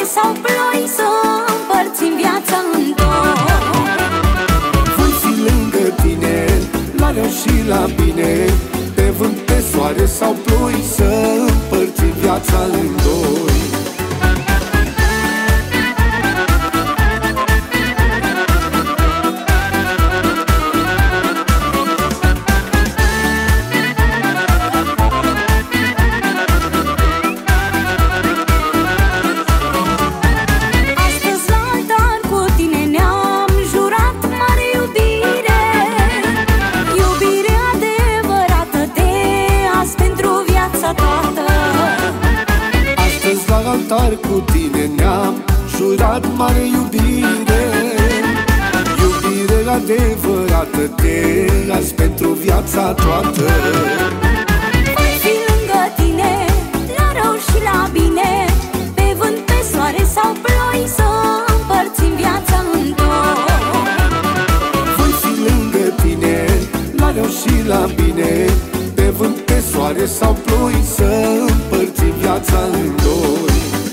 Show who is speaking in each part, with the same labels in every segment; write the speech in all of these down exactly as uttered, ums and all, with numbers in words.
Speaker 1: sau ploi, să împărțim viața în două.
Speaker 2: Voi fi lângă tine, la rău și la bine, pe vânt, pe soare sau ploi, să împărțim viața în doi. Cu tine ne-am jurat mare iubire, iubire adevărată, te las pentru viața toată.
Speaker 1: Voi fi lângă tine, la rău și la bine, pe vânt, pe soare sau ploi, să împărțim viața în două.
Speaker 2: Voi fi lângă tine, la rău și la bine, pe vânt, pe soare sau ploi, să împărțim viața în doi.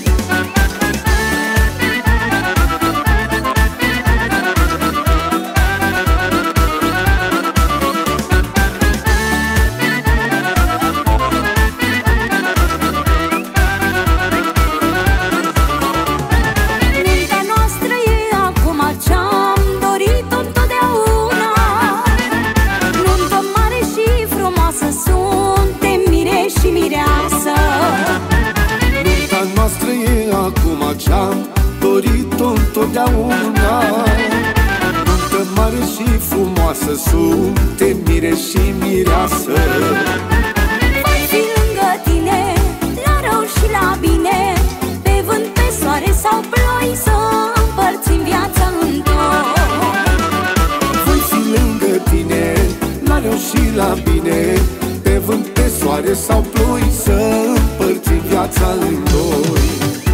Speaker 2: Ce-am dorit-o întotdeauna, nuntă mare și frumoasă, suntem mire și mireasă.
Speaker 1: Voi fi lângă tine, la rău și la bine, pe vânt, pe soare sau ploi, să împărțim viața în două.
Speaker 2: Voi fi lângă tine, la rău și la bine, pe vânt, pe soare sau ploi, să împărțim viața în doi.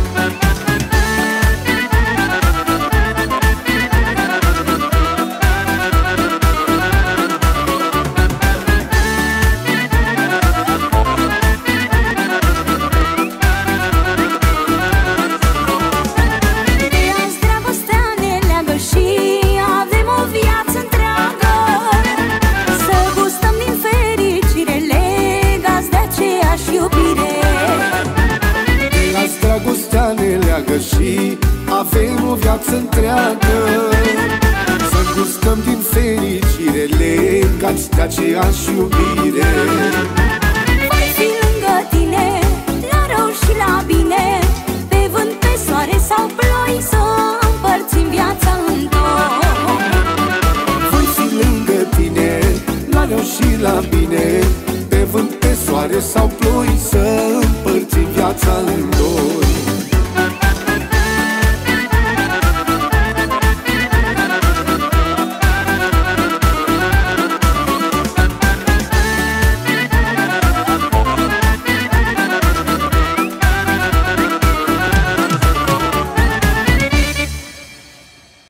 Speaker 2: Dragostea ne leagă și avem o viață întreagă, să gustăm din fericire, legați de aceeași iubire.
Speaker 1: Voi fi lângă tine, la rău și la bine, pe vânt, pe soare sau ploi, să împărțim viața în două.
Speaker 2: Voi fi lângă tine, la rău și la bine, pe vânt, pe soare sau ploi, să împărțim viața în două.